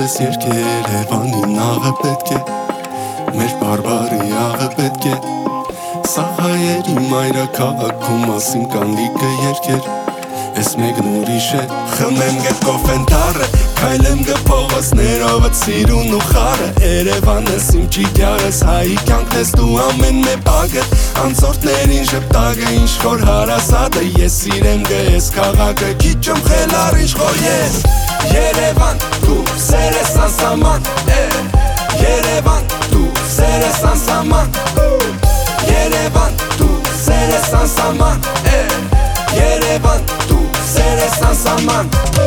ասես երկե Երևանի նաղը պետք է Մեր բարբարի աղը պետք է Սաղայերի մայրաքաղաքում ասիմ կան լիքը երկեր Ես մեկն ուրիշ է Խմեմ գետքով ենտարը Քայլեմ գփողոցներով սիրուն ու խարը Երևանս իմ ճիգյարս Հայի կյանքն ես դու ամեն մե բագը Անցորդներին ժպտագը ինչ խոր հարասատը Ես սիրեմ գես քաղաքը Քիչում խելար ինչ խոր ես Երևան դու սեր ես անսաման Երևան դու սեր ես անսաման Երևան դու սեր ես անսաման Երևան դու սեր ես անսաման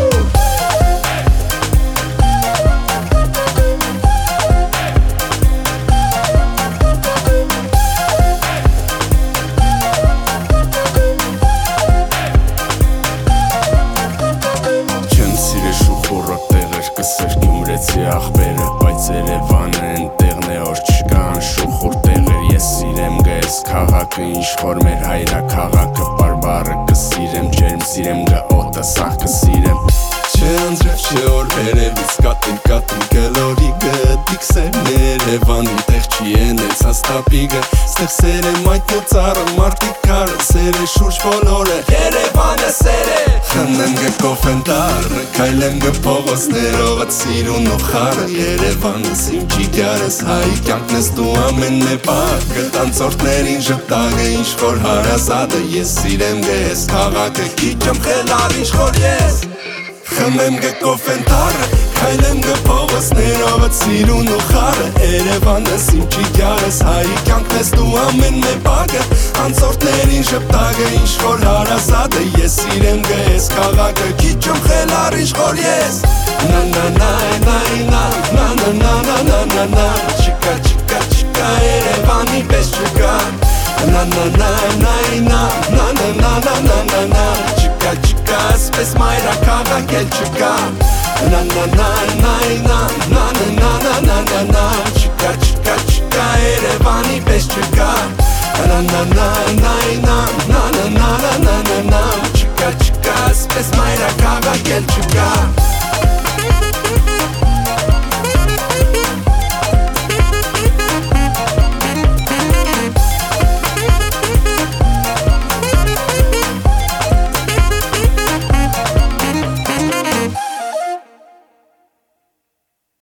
Չեմ սիրե շուխորոտ տեղեր կսեր Գյումրեցի աղբերը Բայց Երևանը են տեղն է որ չկան շուխոր տեղեր Ես սիրեմ գես քաղաքը ինչ խոր մեր հայրաքաղաքը Բարբարը կսիրեմ ջերմ սիրեմ գա օտը սաղ կսիրեմ Չէ անձրև չէ որ վերևից կատին գլորի գտիք սերն Երևանի տեղ չի են էլ սաստապիգը Ստեղ սեր եմ այդ նոցարը մարդիկ կարը Սեր է շուրջ բոլորը Երևանը սեր է Խմեմ գկով ենտարը Քայլեմ գփողոցներով սիրուն ու խարը Երևանս իմ ճիգյարս Հայի կյանքն ես դու ամեն մե բագը Անցորդներին ժպտագը ինչ խոր հարազատը Ես սիրեմ գես քաղաքը Քիչում խելար ինչ խոր ես Խմեմ գկով ենտարը Քայլեմ գփողոցներով սիրուն ու խարը Երևանս իմ ճիգյարս Հայի կյանքն ես դու ամեն մե բագը Անցորդներին ժպտագը ինչ խոր հարազատը Ես սիրեմ գես քաղաքը Քիչում խելար ինչ խոր ես Na na na na na na na na na na na na Չկա չկա չկա Երևանի պես չկա Na na na na na na na na na na na na Չկա չկա ասպես մայրաքաղաք էլ չկա Na na na na na na na na na na na na Չկա չկա չկա Երևանի պես չկա Na na na na na na na na na na na Չկա չկա ասպես մայրաքաղաք էլ չկա